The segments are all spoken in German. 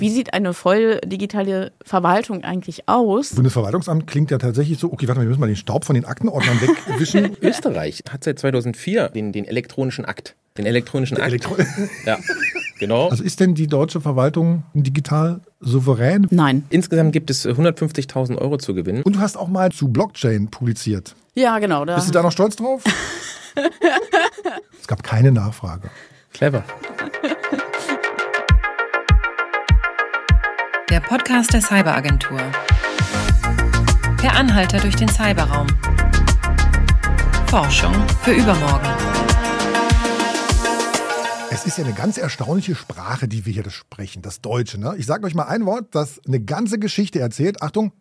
Wie sieht eine voll digitale Verwaltung eigentlich aus? Bundesverwaltungsamt klingt ja tatsächlich so, okay, warte mal, wir müssen mal den Staub von den Aktenordnern wegwischen. Österreich hat seit 2004 den elektronischen Akt. Den elektronischen Akt. Ja, genau. Also ist denn die deutsche Verwaltung digital souverän? Nein. Insgesamt gibt es 150.000 Euro zu gewinnen. Und du hast auch mal zu Blockchain publiziert. Ja, genau. Bist du da noch stolz drauf? Es gab keine Nachfrage. Clever. Der Podcast der Cyberagentur. Per Anhalter durch den Cyberraum. Forschung für übermorgen. Es ist ja eine ganz erstaunliche Sprache, die wir hier sprechen, das Deutsche. Ne? Ich sage euch mal ein Wort, das eine ganze Geschichte erzählt. Achtung,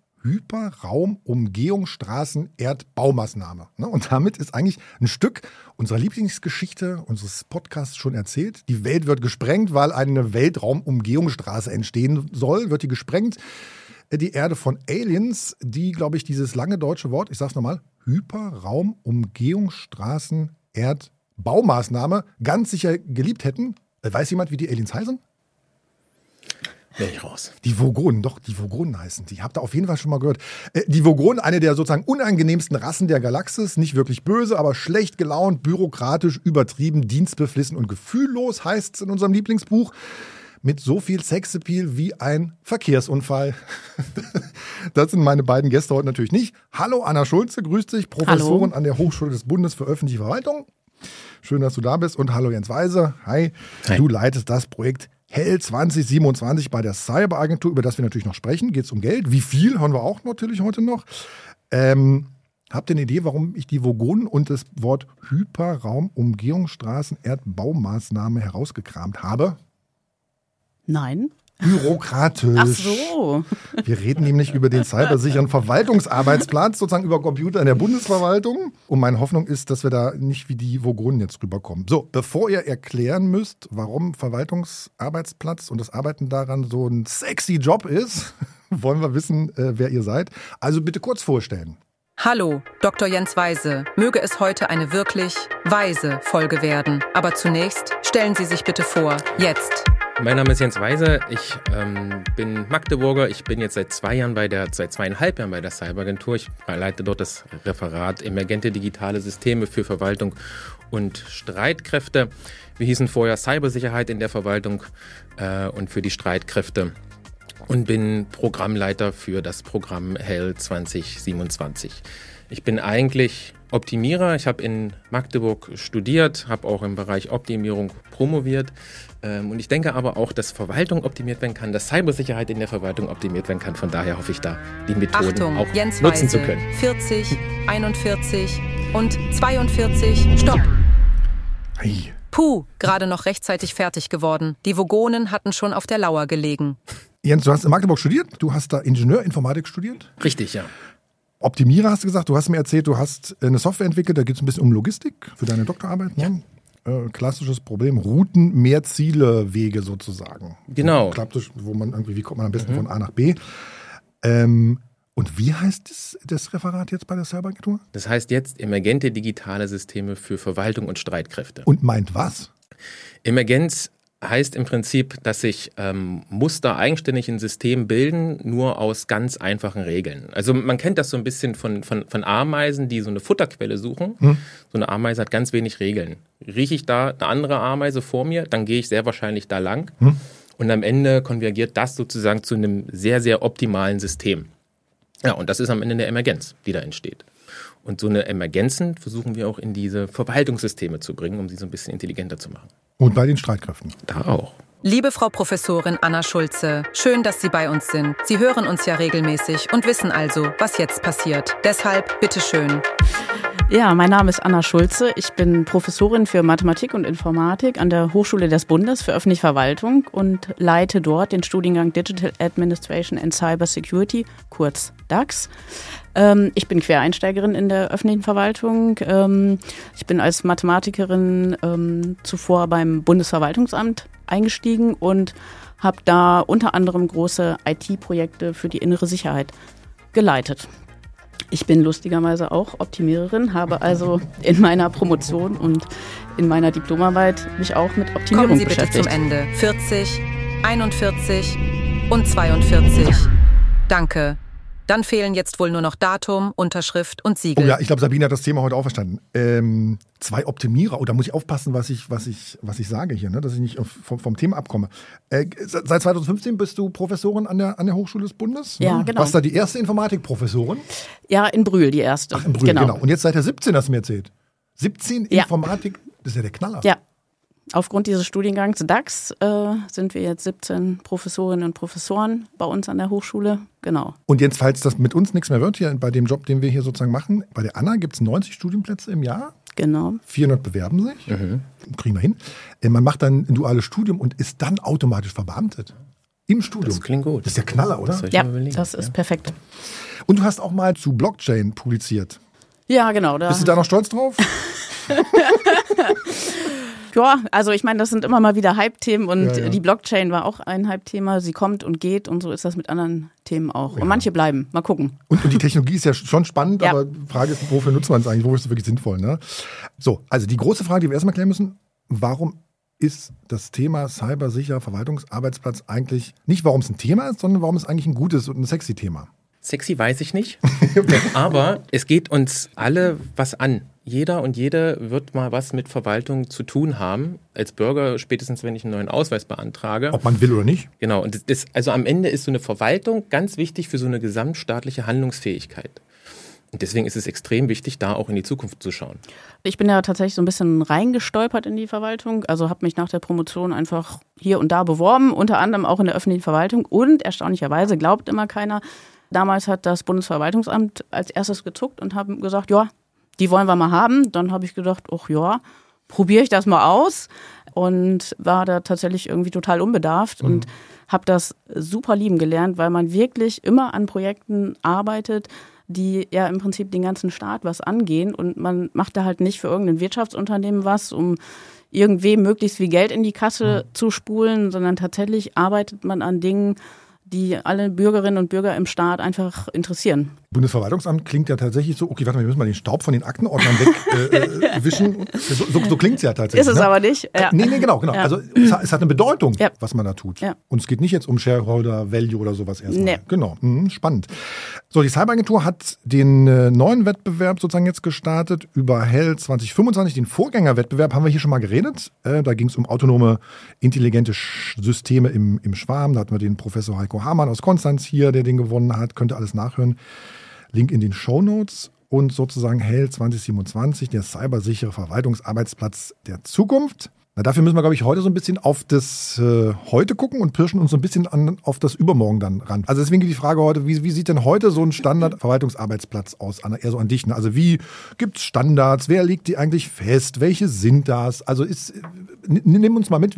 Hyperraumumgehungsstraßen Erdbaumaßnahme. Ne? Und damit ist eigentlich ein Stück unserer Lieblingsgeschichte, unseres Podcasts schon erzählt. Die Welt wird gesprengt, weil eine Weltraumumgehungsstraße entstehen soll. Wird die gesprengt. Die Erde von Aliens, die, glaube ich, dieses lange deutsche Wort, ich sage es nochmal, Hyperraumumgehungsstraßen Erdbaumaßnahme ganz sicher geliebt hätten. Weiß jemand, wie die Aliens heißen? Bin ich raus. Die Vogonen, doch, die Vogonen heißen die. Habt ihr auf jeden Fall schon mal gehört. Die Vogonen, eine der sozusagen unangenehmsten Rassen der Galaxis. Nicht wirklich böse, aber schlecht gelaunt, bürokratisch, übertrieben, dienstbeflissen und gefühllos, heißt es in unserem Lieblingsbuch. Mit so viel Sexappeal wie ein Verkehrsunfall. Das sind meine beiden Gäste heute natürlich nicht. Hallo Anna Schulze, grüß dich, Professorin an der Hochschule des Bundes für öffentliche Verwaltung. Schön, dass du da bist. Und hallo Jens Weise. Hi. Du leitest das Projekt Hell 2027 bei der Cyberagentur, über das wir natürlich noch sprechen. Geht es um Geld? Wie viel, hören wir auch natürlich heute noch. Habt ihr eine Idee, warum ich die Vogonen und das Wort Hyperraumumgehungsstraßen Erdbaumaßnahme herausgekramt habe? Nein. Bürokratisch. Ach so. Wir reden nämlich über den cybersicheren Verwaltungsarbeitsplatz, sozusagen über Computer in der Bundesverwaltung. Und meine Hoffnung ist, dass wir da nicht wie die Vogonen jetzt rüberkommen. So, bevor ihr erklären müsst, warum Verwaltungsarbeitsplatz und das Arbeiten daran so ein sexy Job ist, wollen wir wissen, wer ihr seid. Also bitte kurz vorstellen. Hallo, Dr. Jens Weise. Möge es heute eine wirklich weise Folge werden. Aber zunächst stellen Sie sich bitte vor. Jetzt. Mein Name ist Jens Weise, ich bin Magdeburger, ich bin jetzt seit 2,5 Jahren bei der Cyberagentur. Ich leite dort das Referat Emergente digitale Systeme für Verwaltung und Streitkräfte. Wir hießen vorher Cybersicherheit in der Verwaltung und für die Streitkräfte und bin Programmleiter für das Programm Hell 2027. Ich bin eigentlich Optimierer. Ich habe in Magdeburg studiert, habe auch im Bereich Optimierung promoviert. Und ich denke aber auch, dass Verwaltung optimiert werden kann, dass Cybersicherheit in der Verwaltung optimiert werden kann. Von daher hoffe ich da, die Methoden Achtung, auch Jens nutzen Weise, zu können. 40, 41 und 42, stopp. Hey. Puh, gerade noch rechtzeitig fertig geworden. Die Vogonen hatten schon auf der Lauer gelegen. Jens, du hast in Magdeburg studiert, du hast da Ingenieurinformatik studiert. Richtig, ja. Optimierer hast du gesagt, du hast mir erzählt, du hast eine Software entwickelt, da geht es ein bisschen um Logistik für deine Doktorarbeit. Ne? Klassisches Problem, Routen, mehr Ziele, Wege sozusagen. Genau. So klassisch, wie kommt man am besten von A nach B. Und wie heißt das Referat jetzt bei der Cyberagentur? Das heißt jetzt emergente digitale Systeme für Verwaltung und Streitkräfte. Und meint was? Emergenz heißt im Prinzip, dass sich Muster eigenständig in Systemen bilden, nur aus ganz einfachen Regeln. Also man kennt das so ein bisschen von Ameisen, die so eine Futterquelle suchen. So eine Ameise hat ganz wenig Regeln. Rieche ich da eine andere Ameise vor mir, dann gehe ich sehr wahrscheinlich da lang. Und am Ende konvergiert das sozusagen zu einem sehr, sehr optimalen System. Ja, und das ist am Ende eine Emergenz, die da entsteht. Und so eine Emergenzen versuchen wir auch in diese Verwaltungssysteme zu bringen, um sie so ein bisschen intelligenter zu machen. Und bei den Streitkräften? Da auch. Liebe Frau Professorin Anna Schulze, schön, dass Sie bei uns sind. Sie hören uns ja regelmäßig und wissen also, was jetzt passiert. Deshalb bitteschön. Ja, mein Name ist Anna Schulze. Ich bin Professorin für Mathematik und Informatik an der Hochschule des Bundes für öffentliche Verwaltung und leite dort den Studiengang Digital Administration and Cyber Security, kurz DAX. Ich bin Quereinsteigerin in der öffentlichen Verwaltung. Ich bin als Mathematikerin zuvor beim Bundesverwaltungsamt eingestiegen und habe da unter anderem große IT-Projekte für die innere Sicherheit geleitet. Ich bin lustigerweise auch Optimiererin, habe also in meiner Promotion und in meiner Diplomarbeit mich auch mit Optimierung Kommen Sie bitte beschäftigt. zum Ende. 40, 41 und 42. Danke. Dann fehlen jetzt wohl nur noch Datum, Unterschrift und Siegel. Oh ja, ich glaube, Sabine hat das Thema heute auch verstanden. 2 Optimierer. Oh, da muss ich aufpassen, was ich sage hier, ne? Dass ich nicht vom Thema abkomme. Seit 2015 bist du Professorin an der Hochschule des Bundes. Ja, ne? genau. Warst da die erste Informatikprofessorin? Ja, in Brühl die erste. Ach, in Brühl, genau. Und jetzt seit der 17, hast du mir erzählt. 17 Ja. Informatik, das ist ja der Knaller. Ja. Aufgrund dieses Studiengangs DAX sind wir jetzt 17 Professorinnen und Professoren bei uns an der Hochschule. Genau. Und jetzt, falls das mit uns nichts mehr wird, hier bei dem Job, den wir hier sozusagen machen, bei der Anna gibt es 90 Studienplätze im Jahr. Genau. 400 bewerben sich. Kriegen wir hin. Man macht dann ein duales Studium und ist dann automatisch verbeamtet. Im Studium. Das klingt gut. Das ist der Knaller, oder? soll ich Ja, mal überlegen. das ist perfekt. Und du hast auch mal zu Blockchain publiziert. Ja, genau. Bist du da noch stolz drauf? Ja, also ich meine, das sind immer mal wieder Hype-Themen und Ja. die Blockchain war auch ein Hype-Thema. Sie kommt und geht und so ist das mit anderen Themen auch. Und manche bleiben. Mal gucken. Und die Technologie ist ja schon spannend, Ja. aber die Frage ist, wofür nutzt man es eigentlich? Wofür ist es wirklich sinnvoll? Ne? So, also die große Frage, die wir erstmal klären müssen, warum ist das Thema cybersicher Verwaltungsarbeitsplatz eigentlich, nicht warum es ein Thema ist, sondern warum es eigentlich ein gutes und ein sexy Thema? Sexy weiß ich nicht, aber es geht uns alle was an. Jeder und jede wird mal was mit Verwaltung zu tun haben. Als Bürger, spätestens wenn ich einen neuen Ausweis beantrage. Ob man will oder nicht? Genau, und also am Ende ist so eine Verwaltung ganz wichtig für so eine gesamtstaatliche Handlungsfähigkeit. Und deswegen ist es extrem wichtig, da auch in die Zukunft zu schauen. Ich bin ja tatsächlich so ein bisschen reingestolpert in die Verwaltung. Also habe mich nach der Promotion einfach hier und da beworben, unter anderem auch in der öffentlichen Verwaltung. Und erstaunlicherweise glaubt immer keiner, damals hat das Bundesverwaltungsamt als erstes gezuckt und haben gesagt, ja, die wollen wir mal haben. Dann habe ich gedacht, ach ja, probiere ich das mal aus. Und war da tatsächlich irgendwie total unbedarft und habe das super lieben gelernt, weil man wirklich immer an Projekten arbeitet, die ja im Prinzip den ganzen Staat was angehen. Und man macht da halt nicht für irgendein Wirtschaftsunternehmen was, um irgendwem möglichst viel Geld in die Kasse zu spulen, sondern tatsächlich arbeitet man an Dingen, die alle Bürgerinnen und Bürger im Staat einfach interessieren. Bundesverwaltungsamt klingt ja tatsächlich so, okay, warte mal, wir müssen mal den Staub von den Aktenordnern wegwischen. So klingt es ja tatsächlich. Ist es ne? aber nicht. Ja. Nee, genau. Ja. Also es hat eine Bedeutung, Ja. was man da tut. Ja. Und es geht nicht jetzt um Shareholder Value oder sowas erstmal. Nee. Genau, spannend. So, die Cyberagentur hat den neuen Wettbewerb sozusagen jetzt gestartet über Hell 2025. Den Vorgängerwettbewerb haben wir hier schon mal geredet. Da ging es um autonome, intelligente Systeme im Schwarm. Da hatten wir den Professor Heiko Hamann aus Konstanz hier, der den gewonnen hat. Könnt ihr alles nachhören. Link in den Shownotes. Und sozusagen Hell 2027, der cybersichere Verwaltungsarbeitsplatz der Zukunft. Na, dafür müssen wir, glaube ich, heute so ein bisschen auf das Heute gucken und pirschen uns so ein bisschen auf das Übermorgen dann ran. Also deswegen geht die Frage heute, wie sieht denn heute so ein Standard-Verwaltungsarbeitsplatz aus? Anna, eher so an dich. Ne? Also wie gibt es Standards? Wer legt die eigentlich fest? Welche sind das? Also nimm uns mal mit,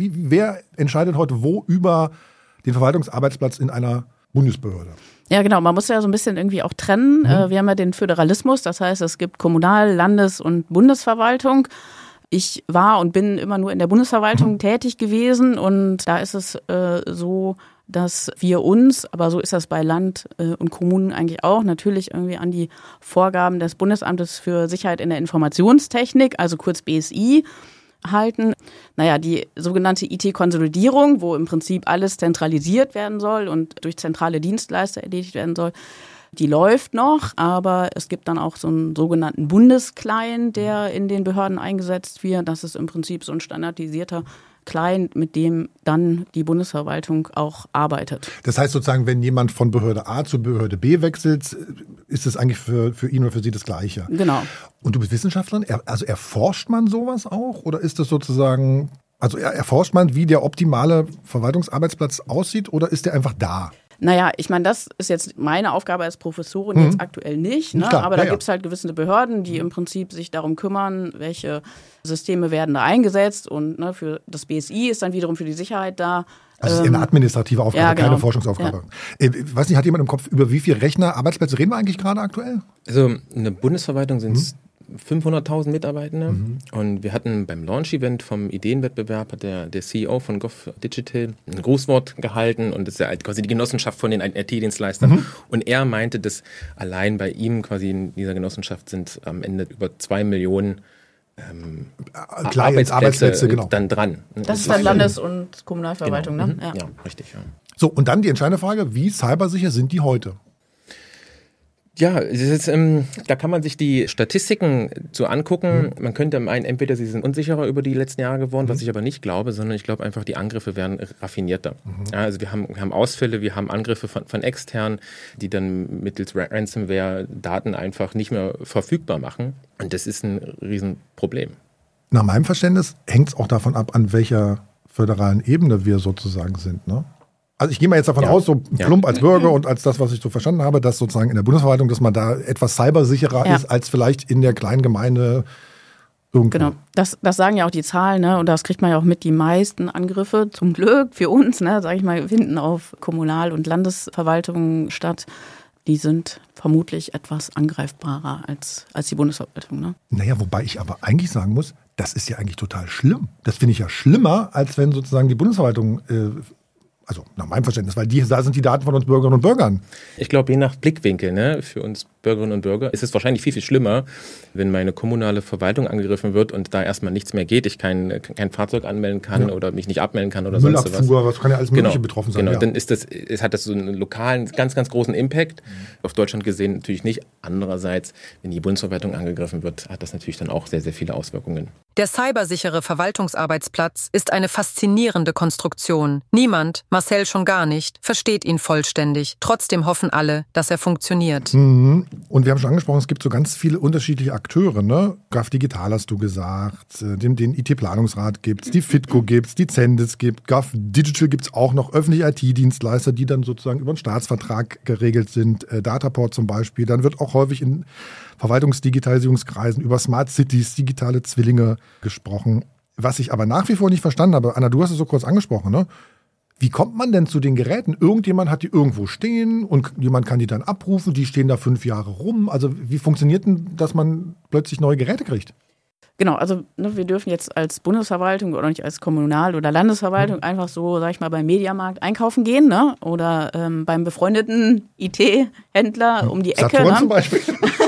wer entscheidet heute wo über den Verwaltungsarbeitsplatz in einer Bundesbehörde? Ja, genau. Man muss ja so ein bisschen irgendwie auch trennen. Wir haben ja den Föderalismus. Das heißt, es gibt Kommunal-, Landes- und Bundesverwaltung. Ich war und bin immer nur in der Bundesverwaltung tätig gewesen. Und da ist es so, dass wir uns, aber so ist das bei Land und Kommunen eigentlich auch, natürlich irgendwie an die Vorgaben des Bundesamtes für Sicherheit in der Informationstechnik, also kurz BSI, halten. Naja, die sogenannte IT-Konsolidierung, wo im Prinzip alles zentralisiert werden soll und durch zentrale Dienstleister erledigt werden soll, die läuft noch, aber es gibt dann auch so einen sogenannten Bundesclient, der in den Behörden eingesetzt wird. Das ist im Prinzip so ein standardisierter Client, mit dem dann die Bundesverwaltung auch arbeitet. Das heißt sozusagen, wenn jemand von Behörde A zu Behörde B wechselt, ist es eigentlich für ihn oder für sie das Gleiche. Genau. Und du bist Wissenschaftlerin, also erforscht man sowas auch? Oder ist das sozusagen, also erforscht man, wie der optimale Verwaltungsarbeitsplatz aussieht oder ist der einfach da? Naja, ich meine, das ist jetzt meine Aufgabe als Professorin jetzt aktuell nicht. Ne? Klar, aber da ja. gibt es halt gewisse Behörden, die im Prinzip sich darum kümmern, welche Systeme werden da eingesetzt. Und ne, für das BSI ist dann wiederum für die Sicherheit da. Also es ist eine administrative Aufgabe, ja, genau. keine Forschungsaufgabe. Ja. Weiß nicht, hat jemand im Kopf, über wie viele Rechner, Arbeitsplätze reden wir eigentlich gerade aktuell? Also in der Bundesverwaltung sind es 500.000 Mitarbeitende und wir hatten beim Launch-Event vom Ideenwettbewerb hat der CEO von GovDigital ein Grußwort gehalten und das ist ja quasi die Genossenschaft von den IT-Dienstleistern und er meinte, dass allein bei ihm quasi in dieser Genossenschaft sind am Ende über 2 Millionen Arbeitsplätze, genau. Dann dran. Das ist dann Landes- und Kommunalverwaltung, genau. ne? Ja, richtig. Ja. So, und dann die entscheidende Frage, wie cybersicher sind die heute? Ja, da kann man sich die Statistiken so angucken. Man könnte meinen, entweder sie sind unsicherer über die letzten Jahre geworden, was ich aber nicht glaube, sondern ich glaube einfach, die Angriffe werden raffinierter. Ja, also wir haben Ausfälle, wir haben Angriffe von extern, die dann mittels Ransomware Daten einfach nicht mehr verfügbar machen. Und das ist ein Riesenproblem. Nach meinem Verständnis hängt es auch davon ab, an welcher föderalen Ebene wir sozusagen sind, ne? Also ich gehe mal jetzt davon aus, so plump als Bürger und als das, was ich so verstanden habe, dass sozusagen in der Bundesverwaltung, dass man da etwas cybersicherer ist als vielleicht in der kleinen Gemeinde irgendwo. Genau, das sagen ja auch die Zahlen, ne? Und das kriegt man ja auch mit, die meisten Angriffe, zum Glück für uns, ne, sage ich mal, finden auf Kommunal- und Landesverwaltungen statt. Die sind vermutlich etwas angreifbarer als die Bundesverwaltung. Ne? Naja, wobei ich aber eigentlich sagen muss, das ist ja eigentlich total schlimm. Das finde ich ja schlimmer, als wenn sozusagen die Bundesverwaltung also nach meinem Verständnis, weil da sind die Daten von uns Bürgerinnen und Bürgern. Ich glaube, je nach Blickwinkel, ne, für uns Bürgerinnen und Bürger ist es wahrscheinlich viel, viel schlimmer, wenn meine kommunale Verwaltung angegriffen wird und da erstmal nichts mehr geht, ich kein Fahrzeug anmelden kann oder mich nicht abmelden kann oder sonst was. Was kann ja alles Mögliche betroffen sein. Genau, dann hat das so einen lokalen, ganz, ganz großen Impact. Auf Deutschland gesehen natürlich nicht. Andererseits, wenn die Bundesverwaltung angegriffen wird, hat das natürlich dann auch sehr, sehr viele Auswirkungen. Der cybersichere Verwaltungsarbeitsplatz ist eine faszinierende Konstruktion. Niemand, Marcel schon gar nicht, versteht ihn vollständig. Trotzdem hoffen alle, dass er funktioniert. Und wir haben schon angesprochen, es gibt so ganz viele unterschiedliche Akteure. Ne? Graf Digital hast du gesagt, den IT-Planungsrat gibt es, die FITCO gibt es, die Zendis gibt es, Graf Digital gibt es auch noch, öffentliche IT-Dienstleister, die dann sozusagen über einen Staatsvertrag geregelt sind, Dataport zum Beispiel. Dann wird auch häufig in Verwaltungsdigitalisierungskreisen über Smart Cities, digitale Zwillinge gesprochen. Was ich aber nach wie vor nicht verstanden habe, Anna, du hast es so kurz angesprochen, ne? Wie kommt man denn zu den Geräten? Irgendjemand hat die irgendwo stehen und jemand kann die dann abrufen, die stehen da 5 Jahre rum. Also wie funktioniert denn, dass man plötzlich neue Geräte kriegt? Genau, also wir dürfen jetzt als Bundesverwaltung oder nicht als Kommunal- oder Landesverwaltung einfach so, sag ich mal, beim Mediamarkt einkaufen gehen, ne? Oder beim befreundeten IT-Händler um die Ecke. Saturn zum Beispiel.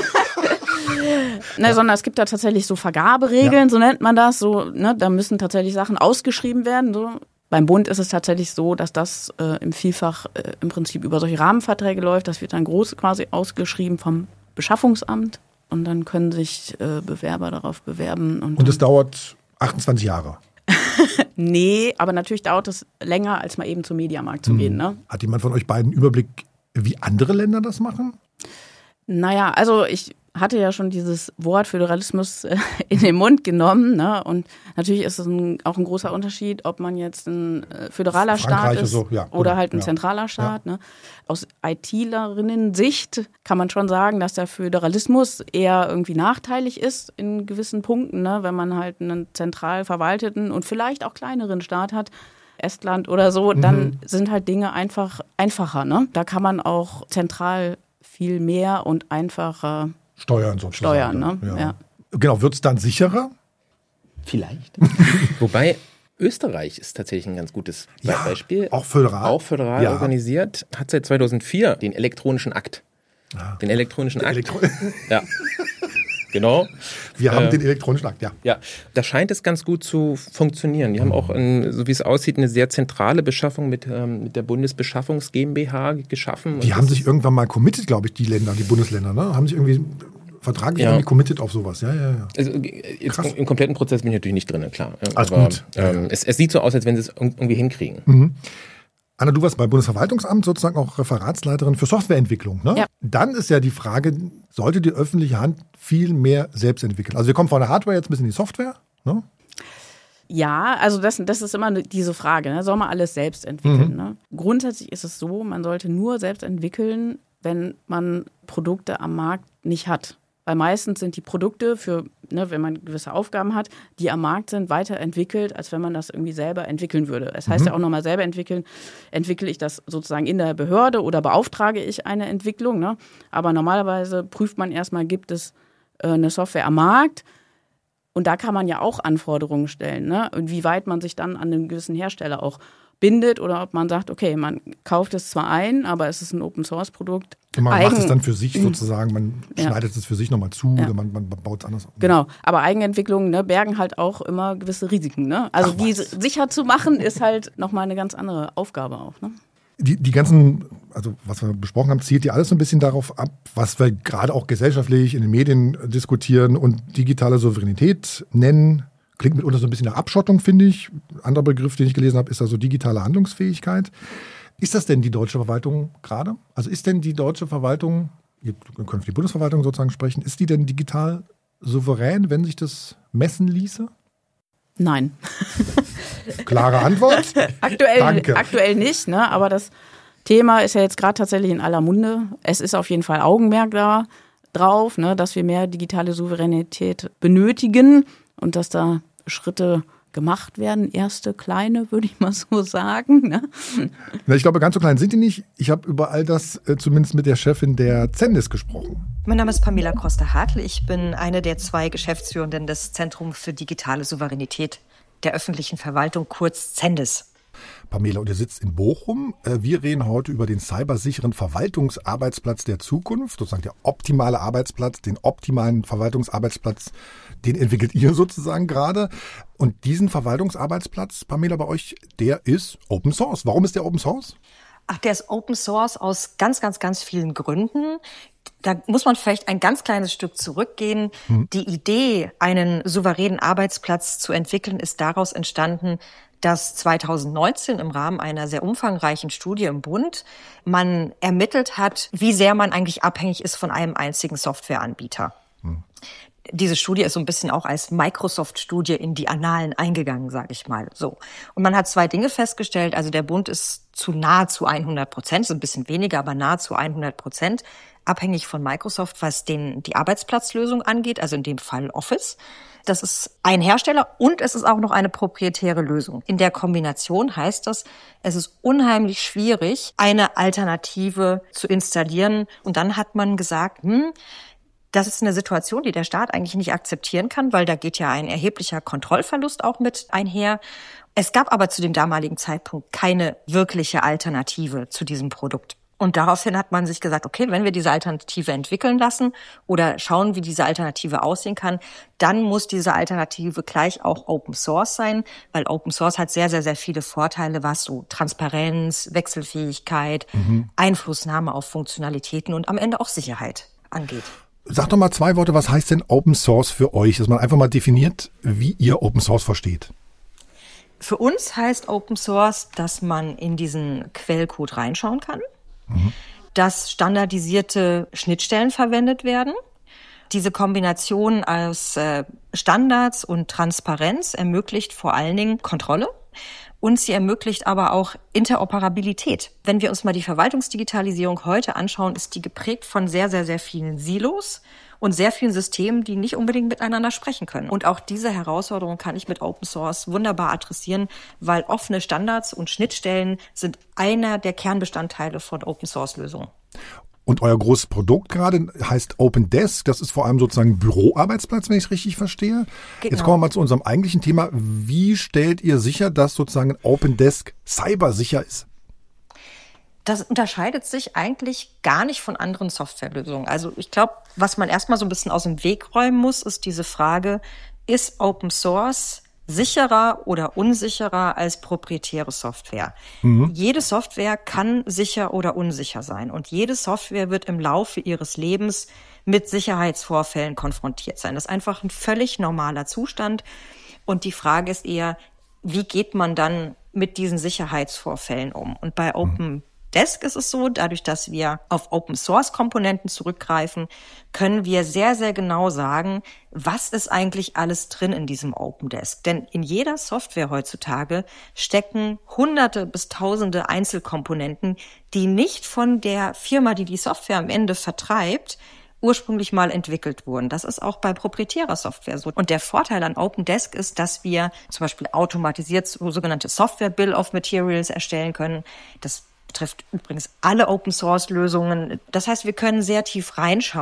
Ne, sondern es gibt da tatsächlich so Vergaberegeln, so nennt man das. So, ne, da müssen tatsächlich Sachen ausgeschrieben werden. So. Beim Bund ist es tatsächlich so, dass das im Vielfach im Prinzip über solche Rahmenverträge läuft. Das wird dann groß quasi ausgeschrieben vom Beschaffungsamt und dann können sich Bewerber darauf bewerben. Und es dauert 28 Jahre? Nee, aber natürlich dauert es länger, als mal eben zum Mediamarkt zu gehen. Ne? Hat jemand von euch beiden Überblick, wie andere Länder das machen? Naja, also ich hatte ja schon dieses Wort Föderalismus in den Mund genommen. Ne? Und natürlich ist es auch ein großer Unterschied, ob man jetzt ein föderaler Staat ist oder halt ein zentraler Staat. Ja. Ne? Aus ITlerinnen-Sicht kann man schon sagen, dass der Föderalismus eher irgendwie nachteilig ist in gewissen Punkten, ne? Wenn man halt einen zentral verwalteten und vielleicht auch kleineren Staat hat, Estland oder so, dann sind halt Dinge einfacher. Ne? Da kann man auch zentral viel mehr und einfacher steuern sozusagen. Ne? Ja. Genau, wird es dann sicherer? Vielleicht. Wobei Österreich ist tatsächlich ein ganz gutes Beispiel. Auch föderal. Organisiert, hat seit 2004 den elektronischen Akt. Den elektronischen Akt. Ja. Genau. Wir haben den elektronischen Akt, ja. Ja, da scheint es ganz gut zu funktionieren. Die haben auch, so wie es aussieht, eine sehr zentrale Beschaffung mit der Bundesbeschaffungs GmbH geschaffen. Die haben sich irgendwann mal committed, glaube ich, die Bundesländer, ne? Haben sich irgendwie vertraglich irgendwie committed auf sowas. Ja. Also im kompletten Prozess bin ich natürlich nicht drin, klar. Alles gut. Es sieht so aus, als wenn sie es irgendwie hinkriegen. Anna, du warst beim Bundesverwaltungsamt sozusagen auch Referatsleiterin für Softwareentwicklung. Ne? Ja. Dann ist ja die Frage, sollte die öffentliche Hand viel mehr selbst entwickeln? Also wir kommen von der Hardware jetzt ein bisschen in die Software. Ne? Ja, also das ist immer diese Frage. Ne? Soll man alles selbst entwickeln? Ne? Grundsätzlich ist es so, man sollte nur selbst entwickeln, wenn man Produkte am Markt nicht hat. Weil meistens sind die Produkte wenn man gewisse Aufgaben hat, die am Markt sind, weiterentwickelt, als wenn man das irgendwie selber entwickeln würde. Es heißt ja auch nochmal selber entwickeln, entwickle ich das sozusagen in der Behörde oder beauftrage ich eine Entwicklung. Ne? Aber normalerweise prüft man erstmal, gibt es eine Software am Markt? Und da kann man ja auch Anforderungen stellen, ne? Und wie weit man sich dann an einen gewissen Hersteller auch bindet oder ob man sagt, okay, man kauft es zwar ein, aber es ist ein Open-Source-Produkt. Man macht es dann für sich sozusagen, man schneidet es für sich nochmal zu oder man baut es anders auf. Genau, aber Eigenentwicklungen bergen halt auch immer gewisse Risiken. Ne? Also die sicher zu machen, ist halt nochmal eine ganz andere Aufgabe auch. Ne? Die ganzen, also was wir besprochen haben, zielt ja alles so ein bisschen darauf ab, was wir gerade auch gesellschaftlich in den Medien diskutieren und digitale Souveränität nennen. Klingt mitunter so ein bisschen nach Abschottung, finde ich. Ein anderer Begriff, den ich gelesen habe, ist also digitale Handlungsfähigkeit. Ist das denn die deutsche Verwaltung gerade? Also ist denn die deutsche Verwaltung, wir können für die Bundesverwaltung sozusagen sprechen, ist die denn digital souverän, wenn sich das messen ließe? Nein. Klare Antwort. Aktuell nicht, ne? Aber das Thema ist ja jetzt gerade tatsächlich in aller Munde. Es ist auf jeden Fall Augenmerk drauf, ne, dass wir mehr digitale Souveränität benötigen und dass da Schritte gemacht werden. Erste kleine, würde ich mal so sagen. Ne? Na, ich glaube, ganz so klein sind die nicht. Ich habe über all das zumindest mit der Chefin der Zendis gesprochen. Mein Name ist Pamela Costa-Hartl. Ich bin eine der 2 Geschäftsführenden des Zentrums für digitale Souveränität der öffentlichen Verwaltung, kurz Zendis. Pamela, und ihr sitzt in Bochum. Wir reden heute über den cybersicheren Verwaltungsarbeitsplatz der Zukunft, sozusagen der optimale Arbeitsplatz, den optimalen Verwaltungsarbeitsplatz, den entwickelt ihr sozusagen gerade. Und diesen Verwaltungsarbeitsplatz, Pamela, bei euch, der ist Open Source. Warum ist der Open Source? Ach, der ist Open Source aus ganz, ganz, ganz vielen Gründen. Da muss man vielleicht ein ganz kleines Stück zurückgehen. Die Idee, einen souveränen Arbeitsplatz zu entwickeln, ist daraus entstanden, dass 2019 im Rahmen einer sehr umfangreichen Studie im Bund man ermittelt hat, wie sehr man eigentlich abhängig ist von einem einzigen Softwareanbieter. Diese Studie ist so ein bisschen auch als Microsoft-Studie in die Annalen eingegangen, sage ich mal. So. Und man hat 2 Dinge festgestellt. Also der Bund ist zu nahezu 100%, so ein bisschen weniger, aber nahezu 100% abhängig von Microsoft, was die Arbeitsplatzlösung angeht, also in dem Fall Office. Das ist ein Hersteller und es ist auch noch eine proprietäre Lösung. In der Kombination heißt das, es ist unheimlich schwierig, eine Alternative zu installieren. Und dann hat man gesagt, das ist eine Situation, die der Staat eigentlich nicht akzeptieren kann, weil da geht ja ein erheblicher Kontrollverlust auch mit einher. Es gab aber zu dem damaligen Zeitpunkt keine wirkliche Alternative zu diesem Produkt. Und daraufhin hat man sich gesagt, okay, wenn wir diese Alternative entwickeln lassen oder schauen, wie diese Alternative aussehen kann, dann muss diese Alternative gleich auch Open Source sein, weil Open Source hat sehr, sehr, sehr viele Vorteile, was so Transparenz, Wechselfähigkeit, Einflussnahme auf Funktionalitäten und am Ende auch Sicherheit angeht. Sag doch mal 2 Worte, was heißt denn Open Source für euch? Dass man einfach mal definiert, wie ihr Open Source versteht. Für uns heißt Open Source, dass man in diesen Quellcode reinschauen kann, dass standardisierte Schnittstellen verwendet werden. Diese Kombination aus Standards und Transparenz ermöglicht vor allen Dingen Kontrolle. Und sie ermöglicht aber auch Interoperabilität. Wenn wir uns mal die Verwaltungsdigitalisierung heute anschauen, ist die geprägt von sehr, sehr, sehr vielen Silos und sehr vielen Systemen, die nicht unbedingt miteinander sprechen können. Und auch diese Herausforderung kann ich mit Open Source wunderbar adressieren, weil offene Standards und Schnittstellen sind einer der Kernbestandteile von Open Source Lösungen. Und euer großes Produkt gerade heißt Open Desk. Das ist vor allem sozusagen Büroarbeitsplatz, wenn ich es richtig verstehe. Genau. Jetzt kommen wir mal zu unserem eigentlichen Thema. Wie stellt ihr sicher, dass sozusagen Open Desk cybersicher ist? Das unterscheidet sich eigentlich gar nicht von anderen Softwarelösungen. Also ich glaube, was man erstmal so ein bisschen aus dem Weg räumen muss, ist diese Frage, ist Open Source sicherer oder unsicherer als proprietäre Software? Jede Software kann sicher oder unsicher sein und jede Software wird im Laufe ihres Lebens mit Sicherheitsvorfällen konfrontiert sein. Das ist einfach ein völlig normaler Zustand und die Frage ist eher, wie geht man dann mit diesen Sicherheitsvorfällen um? Und bei Open Desk ist es so, dadurch, dass wir auf Open-Source-Komponenten zurückgreifen, können wir sehr, sehr genau sagen, was ist eigentlich alles drin in diesem Open Desk. Denn in jeder Software heutzutage stecken Hunderte bis Tausende Einzelkomponenten, die nicht von der Firma, die die Software am Ende vertreibt, ursprünglich mal entwickelt wurden. Das ist auch bei proprietärer Software so. Und der Vorteil an Open Desk ist, dass wir zum Beispiel automatisiert sogenannte Software Bill of Materials erstellen können. Das betrifft übrigens alle Open-Source-Lösungen. Das heißt, wir können sehr tief reinschauen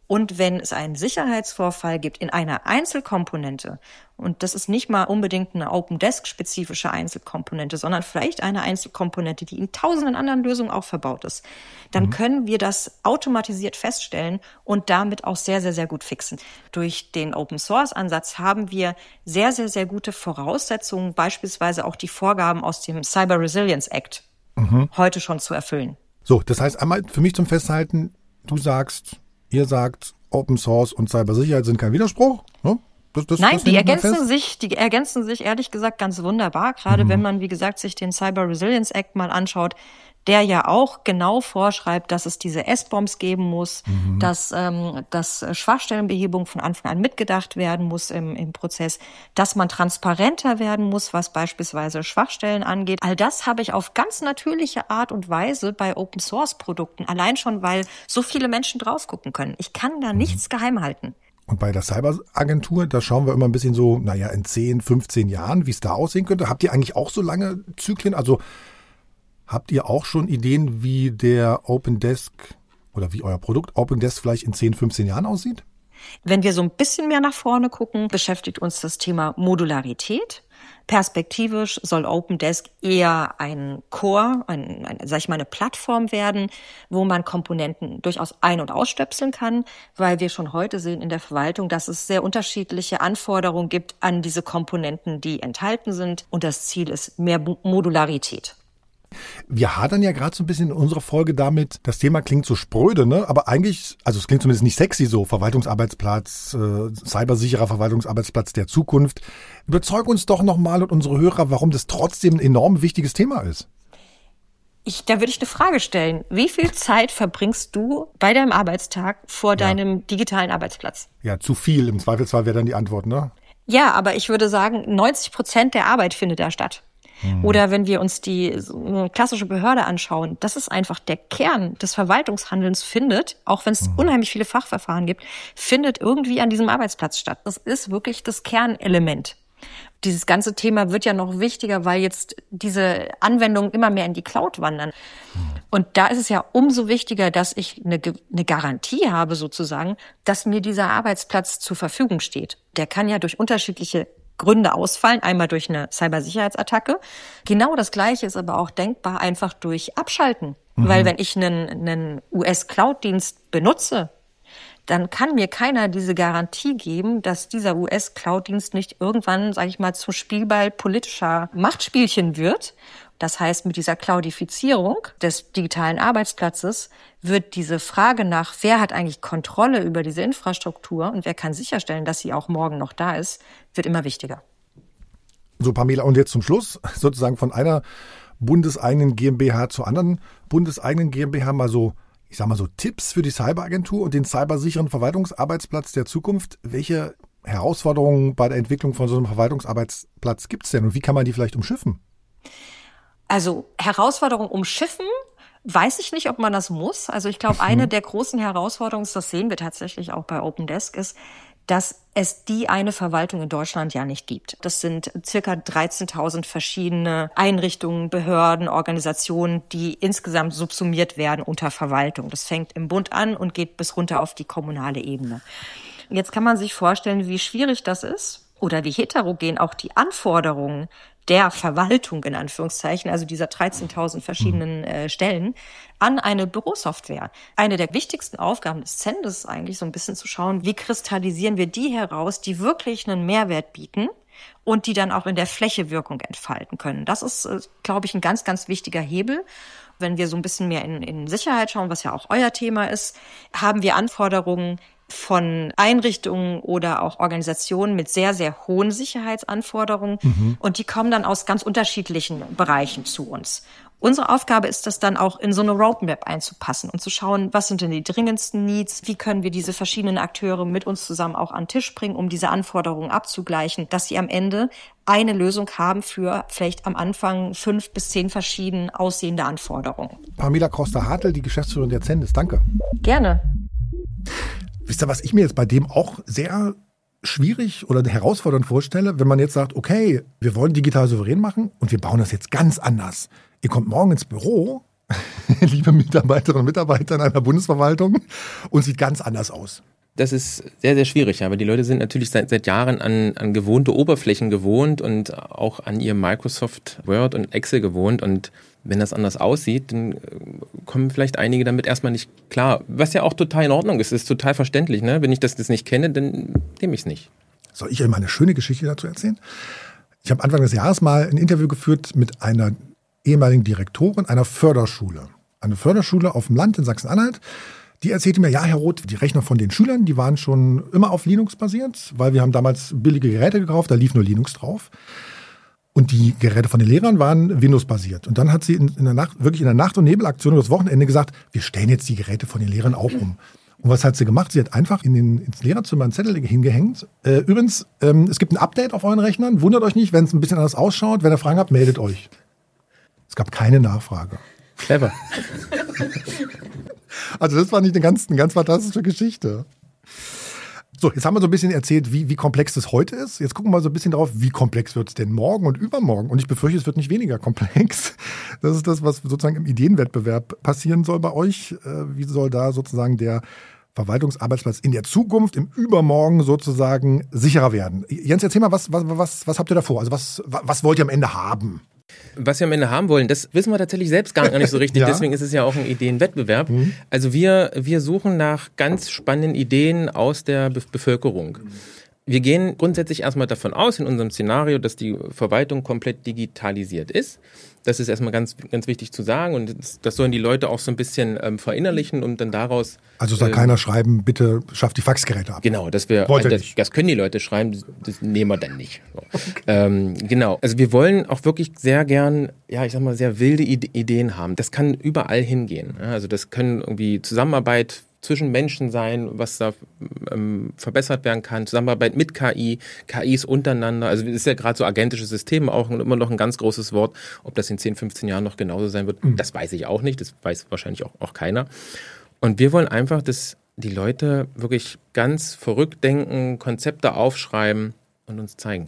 Und wenn es einen Sicherheitsvorfall gibt in einer Einzelkomponente, und das ist nicht mal unbedingt eine Open-Desk-spezifische Einzelkomponente, sondern vielleicht eine Einzelkomponente, die in tausenden anderen Lösungen auch verbaut ist, dann können wir das automatisiert feststellen und damit auch sehr, sehr, sehr gut fixen. Durch den Open-Source-Ansatz haben wir sehr, sehr, sehr gute Voraussetzungen, beispielsweise auch die Vorgaben aus dem Cyber Resilience Act heute schon zu erfüllen. So, das heißt einmal für mich zum Festhalten, ihr sagt, Open Source und Cybersicherheit sind kein Widerspruch, ne? Nein, die ergänzen sich ehrlich gesagt ganz wunderbar, gerade wenn man, wie gesagt, sich den Cyber Resilience Act mal anschaut, der ja auch genau vorschreibt, dass es diese S-Bombs geben muss, dass Schwachstellenbehebung von Anfang an mitgedacht werden muss im Prozess, dass man transparenter werden muss, was beispielsweise Schwachstellen angeht. All das habe ich auf ganz natürliche Art und Weise bei Open-Source-Produkten, allein schon, weil so viele Menschen drauf gucken können. Ich kann da nichts geheim halten. Und bei der Cyberagentur, da schauen wir immer ein bisschen so, in 10, 15 Jahren, wie es da aussehen könnte. Habt ihr eigentlich auch so lange Zyklen? Also habt ihr auch schon Ideen, wie der Open-Desk oder wie euer Produkt Open-Desk vielleicht in 10, 15 Jahren aussieht? Wenn wir so ein bisschen mehr nach vorne gucken, beschäftigt uns das Thema Modularität. Perspektivisch soll Open-Desk eher ein Core, eine Plattform werden, wo man Komponenten durchaus ein- und ausstöpseln kann, weil wir schon heute sehen in der Verwaltung, dass es sehr unterschiedliche Anforderungen gibt an diese Komponenten, die enthalten sind. Und das Ziel ist mehr Modularität. Wir hadern ja gerade so ein bisschen in unserer Folge damit, das Thema klingt so spröde, ne? Aber eigentlich, also es klingt zumindest nicht sexy so, Verwaltungsarbeitsplatz, cybersicherer Verwaltungsarbeitsplatz der Zukunft. Überzeug uns doch nochmal und unsere Hörer, warum das trotzdem ein enorm wichtiges Thema ist. Da würde ich eine Frage stellen. Wie viel Zeit verbringst du bei deinem Arbeitstag vor deinem digitalen Arbeitsplatz? Ja, zu viel. Im Zweifelsfall wäre dann die Antwort, ne? Ja, aber ich würde sagen, 90% der Arbeit findet da statt. Oder wenn wir uns die klassische Behörde anschauen, das ist einfach der Kern des Verwaltungshandelns findet, auch wenn es unheimlich viele Fachverfahren gibt, findet irgendwie an diesem Arbeitsplatz statt. Das ist wirklich das Kernelement. Dieses ganze Thema wird ja noch wichtiger, weil jetzt diese Anwendungen immer mehr in die Cloud wandern. Und da ist es ja umso wichtiger, dass ich eine Garantie habe sozusagen, dass mir dieser Arbeitsplatz zur Verfügung steht. Der kann ja durch unterschiedliche Gründe ausfallen, einmal durch eine Cybersicherheitsattacke. Genau das Gleiche ist aber auch denkbar einfach durch Abschalten. Weil wenn ich einen US-Cloud-Dienst benutze, dann kann mir keiner diese Garantie geben, dass dieser US-Cloud-Dienst nicht irgendwann, sage ich mal, zum Spielball politischer Machtspielchen wird. Das heißt, mit dieser Cloudifizierung des digitalen Arbeitsplatzes wird diese Frage nach, wer hat eigentlich Kontrolle über diese Infrastruktur und wer kann sicherstellen, dass sie auch morgen noch da ist, wird immer wichtiger. So, Pamela, und jetzt zum Schluss sozusagen von einer bundeseigenen GmbH zur anderen bundeseigenen GmbH mal so, ich sag mal so Tipps für die Cyberagentur und den cybersicheren Verwaltungsarbeitsplatz der Zukunft. Welche Herausforderungen bei der Entwicklung von so einem Verwaltungsarbeitsplatz gibt es denn und wie kann man die vielleicht umschiffen? Also Herausforderung umschiffen, weiß ich nicht, ob man das muss. Also ich glaube, eine der großen Herausforderungen, das sehen wir tatsächlich auch bei Open-Desk, ist, dass es die eine Verwaltung in Deutschland ja nicht gibt. Das sind circa 13.000 verschiedene Einrichtungen, Behörden, Organisationen, die insgesamt subsumiert werden unter Verwaltung. Das fängt im Bund an und geht bis runter auf die kommunale Ebene. Jetzt kann man sich vorstellen, wie schwierig das ist oder wie heterogen auch die Anforderungen der Verwaltung in Anführungszeichen, also dieser 13.000 verschiedenen Stellen, an eine Bürosoftware. Eine der wichtigsten Aufgaben des Zendes ist eigentlich so ein bisschen zu schauen, wie kristallisieren wir die heraus, die wirklich einen Mehrwert bieten und die dann auch in der Fläche Wirkung entfalten können. Das ist, glaube ich, ein ganz, ganz wichtiger Hebel. Wenn wir so ein bisschen mehr in Sicherheit schauen, was ja auch euer Thema ist, haben wir Anforderungen von Einrichtungen oder auch Organisationen mit sehr, sehr hohen Sicherheitsanforderungen. Und die kommen dann aus ganz unterschiedlichen Bereichen zu uns. Unsere Aufgabe ist das dann auch in so eine Roadmap einzupassen und zu schauen, was sind denn die dringendsten Needs, wie können wir diese verschiedenen Akteure mit uns zusammen auch an den Tisch bringen, um diese Anforderungen abzugleichen, dass sie am Ende eine Lösung haben für vielleicht am Anfang 5 bis 10 verschieden aussehende Anforderungen. Pamela Kroster-Hartl, die Geschäftsführerin der Zendes, danke. Gerne. Wisst ihr, was ich mir jetzt bei dem auch sehr schwierig oder herausfordernd vorstelle, wenn man jetzt sagt, okay, wir wollen digital souverän machen und wir bauen das jetzt ganz anders. Ihr kommt morgen ins Büro, liebe Mitarbeiterinnen und Mitarbeiter in einer Bundesverwaltung, und sieht ganz anders aus. Das ist sehr, sehr schwierig, aber die Leute sind natürlich seit Jahren an gewohnte Oberflächen gewohnt und auch an ihr Microsoft Word und Excel gewohnt. Und wenn das anders aussieht, dann kommen vielleicht einige damit erstmal nicht klar. Was ja auch total in Ordnung ist total verständlich. Ne? Wenn ich das nicht kenne, dann nehme ich es nicht. Soll ich euch mal eine schöne Geschichte dazu erzählen? Ich habe Anfang des Jahres mal ein Interview geführt mit einer ehemaligen Direktorin einer Förderschule. Eine Förderschule auf dem Land in Sachsen-Anhalt. Die erzählte mir, ja, Herr Roth, die Rechner von den Schülern, die waren schon immer auf Linux basiert, weil wir haben damals billige Geräte gekauft, da lief nur Linux drauf. Und die Geräte von den Lehrern waren Windows-basiert. Und dann hat sie in der Nacht- und Nebelaktion über das Wochenende gesagt, wir stellen jetzt die Geräte von den Lehrern auch um. Und was hat sie gemacht? Sie hat einfach ins Lehrerzimmer einen Zettel hingehängt. Übrigens, es gibt ein Update auf euren Rechnern. Wundert euch nicht, wenn es ein bisschen anders ausschaut. Wenn ihr Fragen habt, meldet euch. Es gab keine Nachfrage. Clever. Also das fand ich eine ganz fantastische Geschichte. So, jetzt haben wir so ein bisschen erzählt, wie komplex das heute ist. Jetzt gucken wir mal so ein bisschen drauf, wie komplex wird es denn morgen und übermorgen. Und ich befürchte, es wird nicht weniger komplex. Das ist das, was sozusagen im Ideenwettbewerb passieren soll bei euch. Wie soll da sozusagen der Verwaltungsarbeitsplatz in der Zukunft, im Übermorgen sozusagen sicherer werden? Jens, erzähl mal, was habt ihr da vor? Also was wollt ihr am Ende haben? Was wir am Ende haben wollen, das wissen wir tatsächlich selbst gar nicht so richtig. Ja. Deswegen ist es ja auch ein Ideenwettbewerb. Also wir suchen nach ganz spannenden Ideen aus der Bevölkerung. Wir gehen grundsätzlich erstmal davon aus, in unserem Szenario, dass die Verwaltung komplett digitalisiert ist. Das ist erstmal ganz, ganz wichtig zu sagen und das sollen die Leute auch so ein bisschen verinnerlichen und dann daraus... Also soll keiner schreiben, bitte schafft die Faxgeräte ab. Genau, das können die Leute schreiben, das nehmen wir dann nicht. So. Okay. Genau, also wir wollen auch wirklich sehr gern, ja, ich sag mal, sehr wilde Ideen haben. Das kann überall hingehen. Also das können irgendwie Zusammenarbeit zwischen Menschen sein, was da verbessert werden kann, Zusammenarbeit mit KI, KIs untereinander, also es ist ja gerade so agentische Systeme auch immer noch ein ganz großes Wort, ob das in 10, 15 Jahren noch genauso sein wird, das weiß ich auch nicht, das weiß wahrscheinlich auch keiner. Und wir wollen einfach, dass die Leute wirklich ganz verrückt denken, Konzepte aufschreiben und uns zeigen.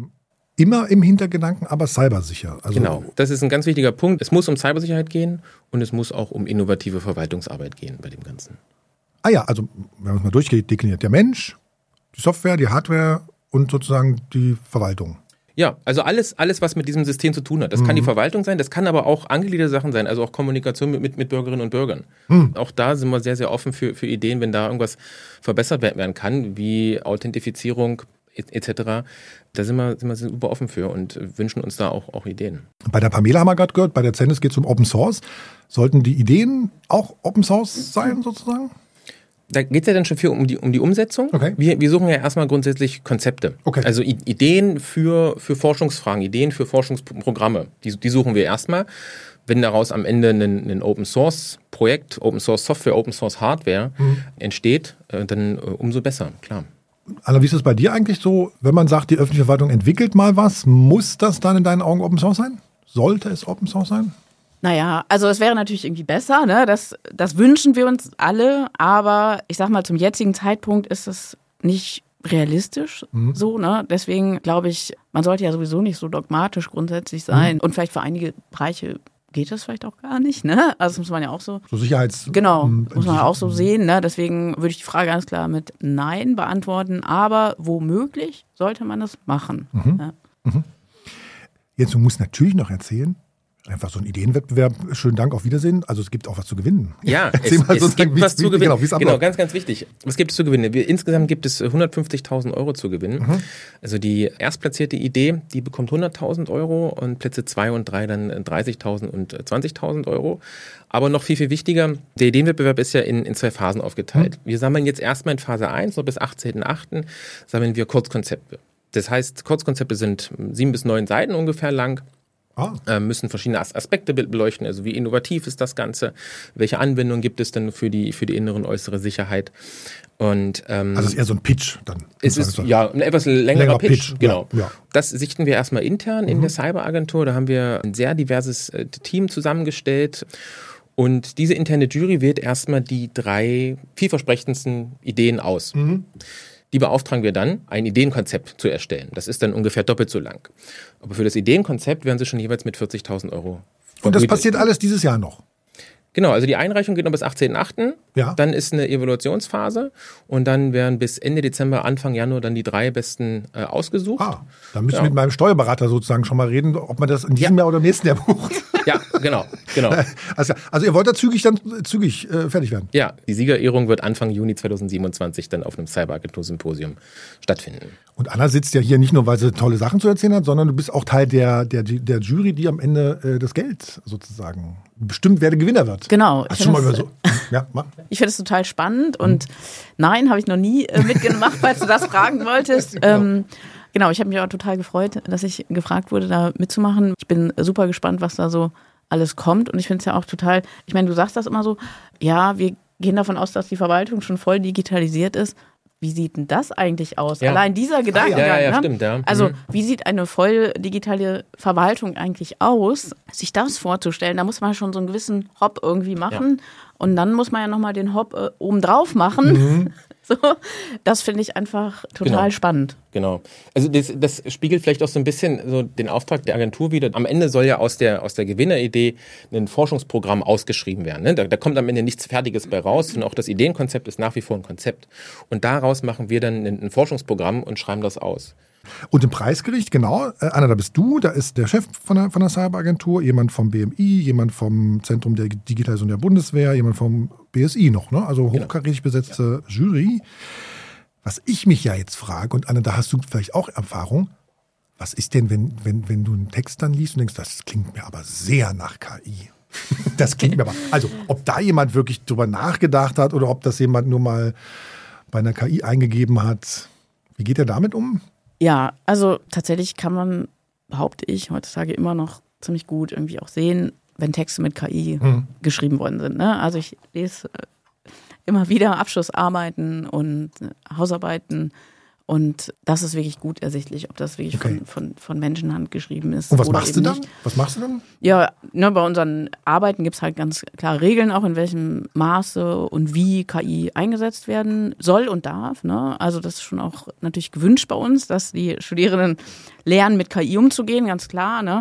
Immer im Hintergedanken, aber cybersicher. Also genau, das ist ein ganz wichtiger Punkt. Es muss um Cybersicherheit gehen und es muss auch um innovative Verwaltungsarbeit gehen bei dem Ganzen. Ah ja, also wenn man es mal durchdekliniert, der Mensch, die Software, die Hardware und sozusagen die Verwaltung. Ja, also alles, was mit diesem System zu tun hat. Das kann die Verwaltung sein, das kann aber auch angegliederte Sachen sein, also auch Kommunikation mit Bürgerinnen und Bürgern. Auch da sind wir sehr, sehr offen für Ideen, wenn da irgendwas verbessert werden kann, wie Authentifizierung etc. Da sind wir super offen für und wünschen uns da auch Ideen. Bei der Pamela haben wir gerade gehört, bei der Zennis geht es um Open Source. Sollten die Ideen auch Open Source sein sozusagen? Da geht es ja dann schon viel um die Umsetzung. Okay. Wir suchen ja erstmal grundsätzlich Konzepte. Okay. Also Ideen für Forschungsfragen, Ideen für Forschungsprogramme. Die suchen wir erstmal. Wenn daraus am Ende ein Open Source Projekt, Open Source Software, Open Source Hardware entsteht, dann umso besser, klar. Anna, wie ist es bei dir eigentlich so, wenn man sagt, die öffentliche Verwaltung entwickelt mal was, muss das dann in deinen Augen Open Source sein? Sollte es Open Source sein? Naja, also es wäre natürlich irgendwie besser, ne? Das wünschen wir uns alle, aber ich sag mal, zum jetzigen Zeitpunkt ist es nicht realistisch so, ne? Deswegen glaube ich, man sollte ja sowieso nicht so dogmatisch grundsätzlich sein und vielleicht für einige Bereiche geht das vielleicht auch gar nicht, ne? Also das muss man ja auch so Genau, muss man auch so sehen, ne? Deswegen würde ich die Frage ganz klar mit Nein beantworten, aber womöglich sollte man das machen. Ja. Jetzt, du musst natürlich noch erzählen, einfach so ein Ideenwettbewerb, schönen Dank, auf Wiedersehen. Also es gibt auch was zu gewinnen. Ja, es gibt was zu gewinnen. Genau, ganz, ganz wichtig. Was gibt es zu gewinnen? Insgesamt gibt es 150.000 Euro zu gewinnen. Also die erstplatzierte Idee, die bekommt 100.000 Euro und Plätze 2 und 3 dann 30.000 und 20.000 Euro. Aber noch viel, viel wichtiger, der Ideenwettbewerb ist ja in 2 Phasen aufgeteilt. Wir sammeln jetzt erstmal in Phase 1, so bis 18.8. sammeln wir Kurzkonzepte. Das heißt, Kurzkonzepte sind 7 bis 9 Seiten ungefähr lang. Müssen verschiedene Aspekte beleuchten, also wie innovativ ist das Ganze, welche Anwendungen gibt es denn für die innere und äußere Sicherheit. Und, also es ist eher so ein Pitch dann. Es ist ja ein etwas längerer Pitch. Genau. Ja. Das sichten wir erstmal intern in der Cyberagentur. Da haben wir ein sehr diverses Team zusammengestellt. Und diese interne Jury wählt erstmal die 3 vielversprechendsten Ideen aus. Die beauftragen wir dann, ein Ideenkonzept zu erstellen. Das ist dann ungefähr doppelt so lang. Aber für das Ideenkonzept werden sie schon jeweils mit 40.000 Euro vergütet. Und das passiert alles dieses Jahr noch? Genau, also die Einreichung geht noch bis 18.08. Ja. Dann ist eine Evaluationsphase und dann werden bis Ende Dezember, Anfang Januar dann die 3 Besten ausgesucht. Dann müssen wir mit meinem Steuerberater sozusagen schon mal reden, ob man das in diesem Jahr oder im nächsten Jahr bucht. Ja, genau. Also ihr wollt da zügig fertig werden? Ja, die Siegerehrung wird Anfang Juni 2027 dann auf einem Cyberagentur-Symposium stattfinden. Und Anna sitzt ja hier nicht nur, weil sie tolle Sachen zu erzählen hat, sondern du bist auch Teil der Jury, die am Ende das Geld sozusagen bestimmt, wer der Gewinner wird. Genau. Hast du schon mal über so? Ja, mach. Ich finde es total spannend und nein, habe ich noch nie mitgemacht, falls du das fragen wolltest. Genau, ich habe mich auch total gefreut, dass ich gefragt wurde, da mitzumachen. Ich bin super gespannt, was da so alles kommt und ich finde es ja auch total, ich meine, du sagst das immer so, ja, wir gehen davon aus, dass die Verwaltung schon voll digitalisiert ist. Wie sieht denn das eigentlich aus? Ja. Allein dieser Gedankengang. Ja, stimmt, ja. Also, wie sieht eine voll digitale Verwaltung eigentlich aus? Sich das vorzustellen, da muss man schon so einen gewissen Hop irgendwie machen. Ja. Und dann muss man ja nochmal den Hop obendrauf machen. So, das finde ich einfach total spannend. Genau. Also das spiegelt vielleicht auch so ein bisschen so den Auftrag der Agentur wider. Am Ende soll ja aus der Gewinneridee ein Forschungsprogramm ausgeschrieben werden. Ne? Da kommt am Ende nichts Fertiges bei raus. Und auch das Ideenkonzept ist nach wie vor ein Konzept. Und daraus machen wir dann ein Forschungsprogramm und schreiben das aus. Und im Preisgericht, genau, Anna, da bist du, da ist der Chef von der Cyberagentur, jemand vom BMI, jemand vom Zentrum der Digitalisierung der Bundeswehr, jemand vom BSI noch, ne? Also hochkarätig besetzte Jury. Was ich mich ja jetzt frage, und Anna, da hast du vielleicht auch Erfahrung, was ist denn, wenn du einen Text dann liest und denkst, das klingt mir aber sehr nach KI. Das klingt mir aber, also ob da jemand wirklich drüber nachgedacht hat oder ob das jemand nur mal bei einer KI eingegeben hat. Wie geht er damit um? Ja, also tatsächlich kann man, behaupte ich, heutzutage immer noch ziemlich gut irgendwie auch sehen, wenn Texte mit KI geschrieben worden sind. Ne? Also ich lese immer wieder Abschlussarbeiten und Hausarbeiten und das ist wirklich gut ersichtlich, ob das wirklich von Menschenhand geschrieben ist. Und was oder machst du dann? Was machst du dann? Ja, ne, bei unseren Arbeiten gibt es halt ganz klare Regeln, auch in welchem Maße und wie KI eingesetzt werden soll und darf. Ne? Also das ist schon auch natürlich gewünscht bei uns, dass die Studierenden lernen, mit KI umzugehen, ganz klar. Ne?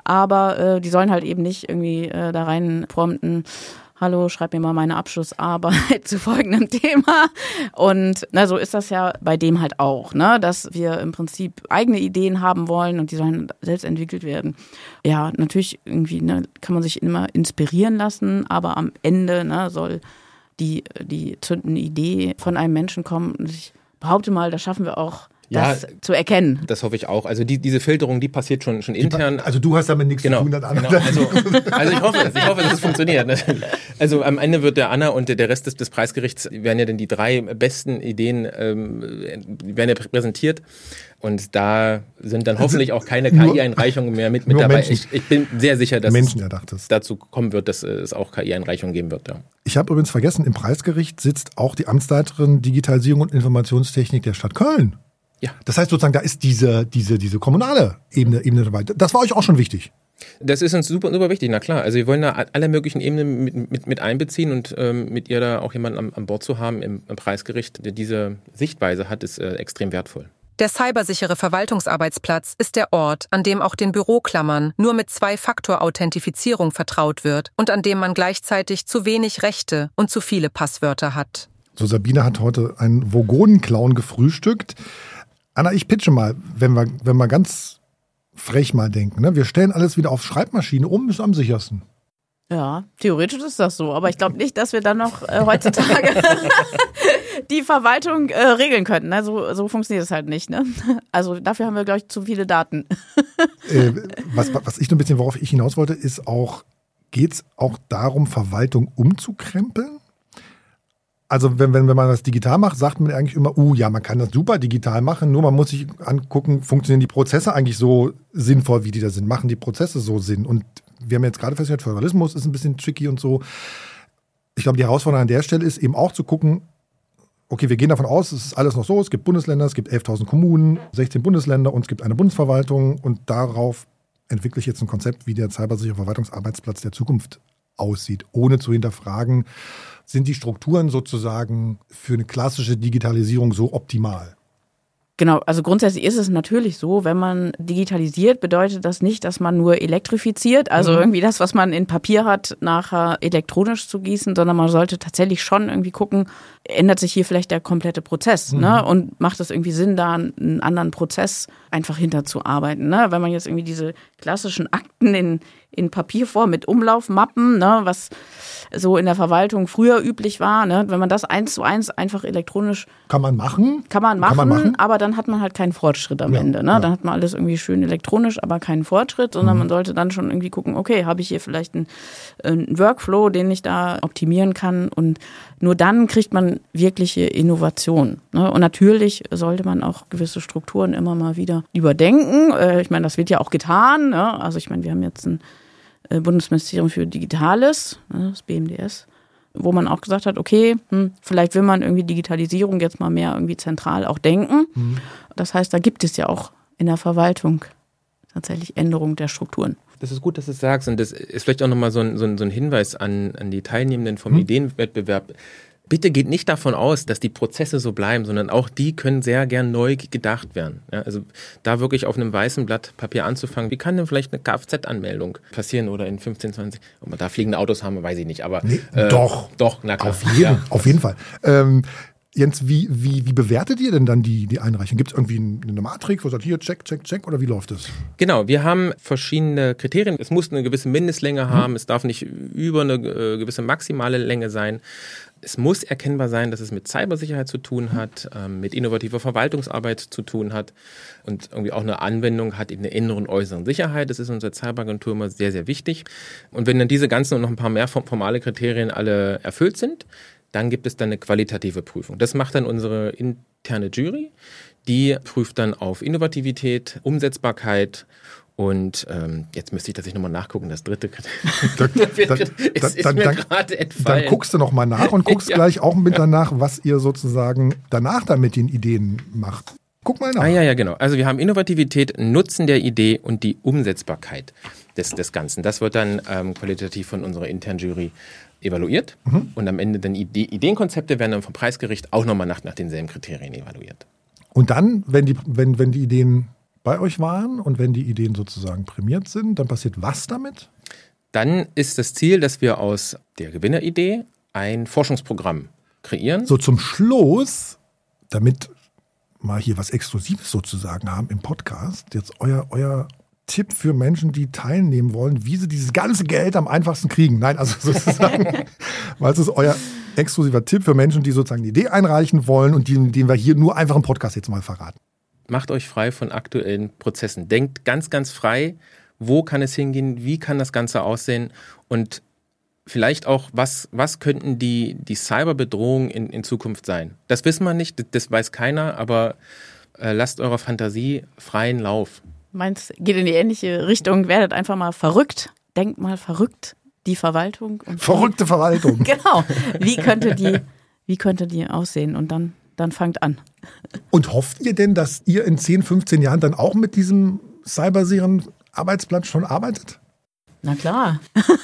Aber die sollen halt eben nicht irgendwie da rein prompten, hallo, schreib mir mal meine Abschlussarbeit zu folgendem Thema. Und na, so ist das ja bei dem halt auch, ne? Dass wir im Prinzip eigene Ideen haben wollen und die sollen selbst entwickelt werden. Ja, natürlich irgendwie kann man sich immer inspirieren lassen, aber am Ende soll die zündende Idee von einem Menschen kommen. Und ich behaupte mal, das schaffen wir auch, das zu erkennen. Das hoffe ich auch. Also diese Filterung, die passiert schon intern. Also du hast damit nichts zu tun. Genau. Also ich hoffe, dass es funktioniert. Also am Ende wird der Anna und der Rest des Preisgerichts werden ja dann die 3 besten Ideen werden ja präsentiert. Und da sind dann hoffentlich auch keine KI-Einreichungen mehr mit dabei. Ich bin sehr sicher, dass es dazu kommen wird, dass es auch KI-Einreichungen geben wird. Ja. Ich habe übrigens vergessen, im Preisgericht sitzt auch die Amtsleiterin Digitalisierung und Informationstechnik der Stadt Köln. Ja. Das heißt sozusagen, da ist diese kommunale Ebene dabei. Das war euch auch schon wichtig. Das ist uns super, super wichtig, na klar. Also wir wollen da alle möglichen Ebenen mit einbeziehen und mit ihr da auch jemanden an Bord zu haben im Preisgericht, der diese Sichtweise hat, ist extrem wertvoll. Der cybersichere Verwaltungsarbeitsplatz ist der Ort, an dem auch den Büroklammern nur mit 2-Faktor-Authentifizierung vertraut wird und an dem man gleichzeitig zu wenig Rechte und zu viele Passwörter hat. So, Sabine hat heute einen Vogonen-Clown gefrühstückt. Anna, ich pitche mal, wenn wir ganz frech mal denken, ne? Wir stellen alles wieder auf Schreibmaschine um, ist am sichersten. Ja, theoretisch ist das so, aber ich glaube nicht, dass wir dann noch heutzutage die Verwaltung regeln könnten. Ne? So funktioniert es halt nicht. Ne? Also dafür haben wir, glaube ich, zu viele Daten. Was ich nur ein bisschen, worauf ich hinaus wollte, ist auch, geht es auch darum, Verwaltung umzukrempeln? Also wenn man das digital macht, sagt man eigentlich immer, man kann das super digital machen, nur man muss sich angucken, funktionieren die Prozesse eigentlich so sinnvoll, wie die da sind? Machen die Prozesse so Sinn? Und wir haben jetzt gerade festgestellt, Föderalismus ist ein bisschen tricky und so. Ich glaube, die Herausforderung an der Stelle ist eben auch zu gucken, okay, wir gehen davon aus, es ist alles noch so, es gibt Bundesländer, es gibt 11.000 Kommunen, 16 Bundesländer und es gibt eine Bundesverwaltung und darauf entwickle ich jetzt ein Konzept, wie der cybersichere Verwaltungsarbeitsplatz der Zukunft aussieht, ohne zu hinterfragen, sind die Strukturen sozusagen für eine klassische Digitalisierung so optimal? Genau, also grundsätzlich ist es natürlich so, wenn man digitalisiert, bedeutet das nicht, dass man nur elektrifiziert, also irgendwie das, was man in Papier hat, nachher elektronisch zu gießen, sondern man sollte tatsächlich schon irgendwie gucken, ändert sich hier vielleicht der komplette Prozess, ne? Und macht es irgendwie Sinn, da einen anderen Prozess einfach hinterzuarbeiten, ne? Wenn man jetzt irgendwie diese klassischen Akten in Papierform mit Umlaufmappen, ne, was so in der Verwaltung früher üblich war, ne, wenn man das 1:1 einfach elektronisch Kann man machen, aber dann hat man halt keinen Fortschritt am Ende, ne? Dann hat man alles irgendwie schön elektronisch, aber keinen Fortschritt, sondern man sollte dann schon irgendwie gucken, okay, habe ich hier vielleicht einen Workflow, den ich da optimieren kann, und nur dann kriegt man wirkliche Innovation, ne? Und natürlich sollte man auch gewisse Strukturen immer mal wieder überdenken. Ich meine, das wird ja auch getan, ne? Also ich meine, wir haben jetzt ein Bundesministerium für Digitales, das BMDS, wo man auch gesagt hat, okay, vielleicht will man irgendwie Digitalisierung jetzt mal mehr irgendwie zentral auch denken. Das heißt, da gibt es ja auch in der Verwaltung tatsächlich Änderungen der Strukturen. Das ist gut, dass du es sagst, und das ist vielleicht auch nochmal so ein Hinweis an die Teilnehmenden vom Ideenwettbewerb. Bitte geht nicht davon aus, dass die Prozesse so bleiben, sondern auch die können sehr gern neu gedacht werden. Ja, also da wirklich auf einem weißen Blatt Papier anzufangen. Wie kann denn vielleicht eine Kfz-Anmeldung passieren oder in 15, 20, ob man da fliegende Autos haben, weiß ich nicht. Aber Doch, na klar. Auf jeden Fall. Jens, wie bewertet ihr denn dann die Einreichung? Gibt es irgendwie eine Matrix, wo sagt, hier, check, oder wie läuft das? Genau, wir haben verschiedene Kriterien. Es muss eine gewisse Mindestlänge haben, es darf nicht über eine gewisse maximale Länge sein. Es muss erkennbar sein, dass es mit Cybersicherheit zu tun hat, mit innovativer Verwaltungsarbeit zu tun hat und irgendwie auch eine Anwendung hat in der inneren und äußeren Sicherheit. Das ist unserer Cyberagentur immer sehr, sehr wichtig. Und wenn dann diese ganzen und noch ein paar mehr formale Kriterien alle erfüllt sind, dann gibt es dann eine qualitative Prüfung. Das macht dann unsere interne Jury. Die prüft dann auf Innovativität, Umsetzbarkeit. Und jetzt müsste ich tatsächlich nochmal nachgucken, das dritte ist mir gerade entfallen. Dann guckst du nochmal nach und guckst gleich auch mit danach, was ihr sozusagen danach dann mit den Ideen macht. Guck mal nach. Ja, genau. Also wir haben Innovativität, Nutzen der Idee und die Umsetzbarkeit des Ganzen. Das wird dann qualitativ von unserer internen Jury evaluiert. Und am Ende dann Ideenkonzepte werden dann vom Preisgericht auch nochmal nach denselben Kriterien evaluiert. Und dann, wenn die Ideen bei euch waren und wenn die Ideen sozusagen prämiert sind, dann passiert was damit? Dann ist das Ziel, dass wir aus der Gewinneridee ein Forschungsprogramm kreieren. So zum Schluss, damit mal hier was Exklusives sozusagen haben im Podcast, jetzt euer Tipp für Menschen, die teilnehmen wollen, wie sie dieses ganze Geld am einfachsten kriegen. Nein, also sozusagen, weil es ist euer exklusiver Tipp für Menschen, die sozusagen die Idee einreichen wollen und den wir hier nur einfach im Podcast jetzt mal verraten. Macht euch frei von aktuellen Prozessen. Denkt ganz, ganz frei, wo kann es hingehen, wie kann das Ganze aussehen und vielleicht auch, was könnten die Cyberbedrohungen in Zukunft sein. Das wissen wir nicht, das weiß keiner, aber lasst eurer Fantasie freien Lauf. Meinst, geht in die ähnliche Richtung, werdet einfach mal verrückt, denkt mal verrückt, die Verwaltung. Und verrückte Verwaltung. Genau, wie könnte die aussehen und dann fangt an. Und hofft ihr denn, dass ihr in 10, 15 Jahren dann auch mit diesem cybersicheren Arbeitsplatz schon arbeitet? Na klar.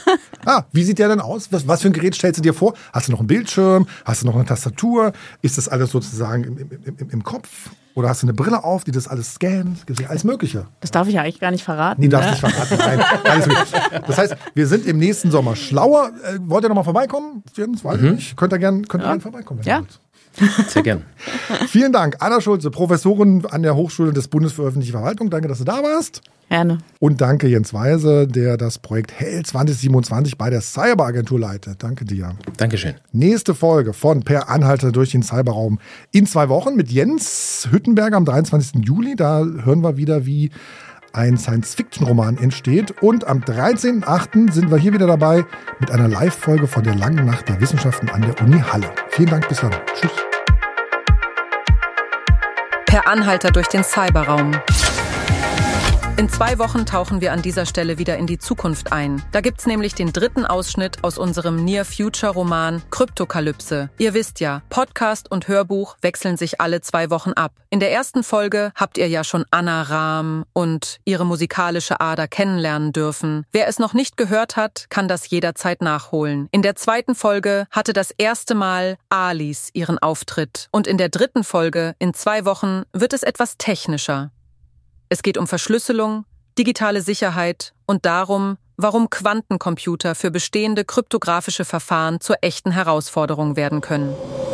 Wie sieht der denn aus? Was für ein Gerät stellst du dir vor? Hast du noch einen Bildschirm? Hast du noch eine Tastatur? Ist das alles sozusagen im Kopf? Oder hast du eine Brille auf, die das alles scannt? Gibt es alles Mögliche? Das darf ich ja eigentlich gar nicht verraten. Nee, darfst nicht verraten. Nein. Das heißt, wir sind im nächsten Sommer schlauer. Wollt ihr noch mal vorbeikommen? Weiß ich nicht. Könnt ihr gern vorbeikommen. Ja. Sehr gern. Vielen Dank, Anna Schulze, Professorin an der Hochschule des Bundes für öffentliche Verwaltung. Danke, dass du da warst. Gerne. Und danke Jens Weise, der das Projekt Hell 2027 bei der Cyberagentur leitet. Danke dir. Dankeschön. Nächste Folge von Per Anhalter durch den Cyberraum in 2 Wochen mit Jens Hüttenberger am 23. Juli. Da hören wir wieder, wie ein Science-Fiction-Roman entsteht. Und am 13.8. sind wir hier wieder dabei mit einer Live-Folge von der Langen Nacht der Wissenschaften an der Uni Halle. Vielen Dank, bis dann. Tschüss. Per Anhalter durch den Cyberraum. In 2 Wochen tauchen wir an dieser Stelle wieder in die Zukunft ein. Da gibt's nämlich den 3. Ausschnitt aus unserem Near-Future-Roman Kryptokalypse. Ihr wisst ja, Podcast und Hörbuch wechseln sich alle 2 Wochen ab. In der ersten Folge habt ihr ja schon Anna Rahm und ihre musikalische Ader kennenlernen dürfen. Wer es noch nicht gehört hat, kann das jederzeit nachholen. In der 2. Folge hatte das erste Mal Alice ihren Auftritt. Und in der 3. Folge, in 2 Wochen, wird es etwas technischer. Es geht um Verschlüsselung, digitale Sicherheit und darum, warum Quantencomputer für bestehende kryptografische Verfahren zur echten Herausforderung werden können.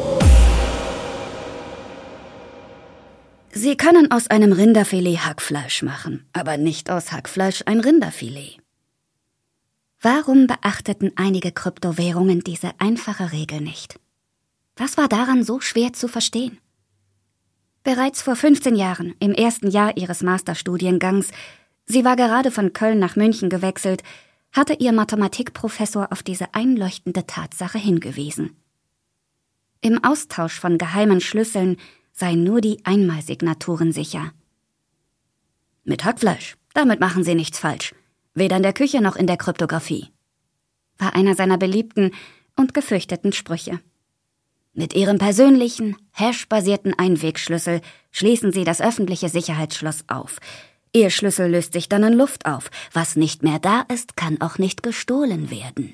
Sie können aus einem Rinderfilet Hackfleisch machen, aber nicht aus Hackfleisch ein Rinderfilet. Warum beachteten einige Kryptowährungen diese einfache Regel nicht? Was war daran so schwer zu verstehen? Bereits vor 15 Jahren, im ersten Jahr ihres Masterstudiengangs, sie war gerade von Köln nach München gewechselt, hatte ihr Mathematikprofessor auf diese einleuchtende Tatsache hingewiesen. Im Austausch von geheimen Schlüsseln seien nur die Einmalsignaturen sicher. Mit Hackfleisch, damit machen Sie nichts falsch, weder in der Küche noch in der Kryptographie, war einer seiner beliebten und gefürchteten Sprüche. Mit Ihrem persönlichen, hashbasierten Einwegschlüssel schließen Sie das öffentliche Sicherheitsschloss auf. Ihr Schlüssel löst sich dann in Luft auf. Was nicht mehr da ist, kann auch nicht gestohlen werden.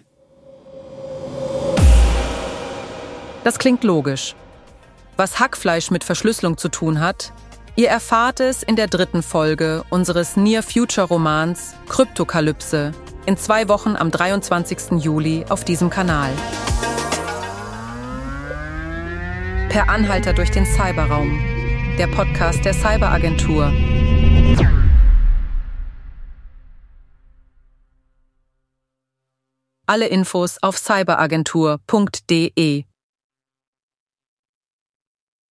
Das klingt logisch. Was Hackfleisch mit Verschlüsselung zu tun hat, ihr erfahrt es in der 3. Folge unseres Near-Future-Romans Kryptokalypse in 2 Wochen am 23. Juli auf diesem Kanal. Per Anhalter durch den Cyberraum, der Podcast der Cyberagentur. Alle Infos auf cyberagentur.de.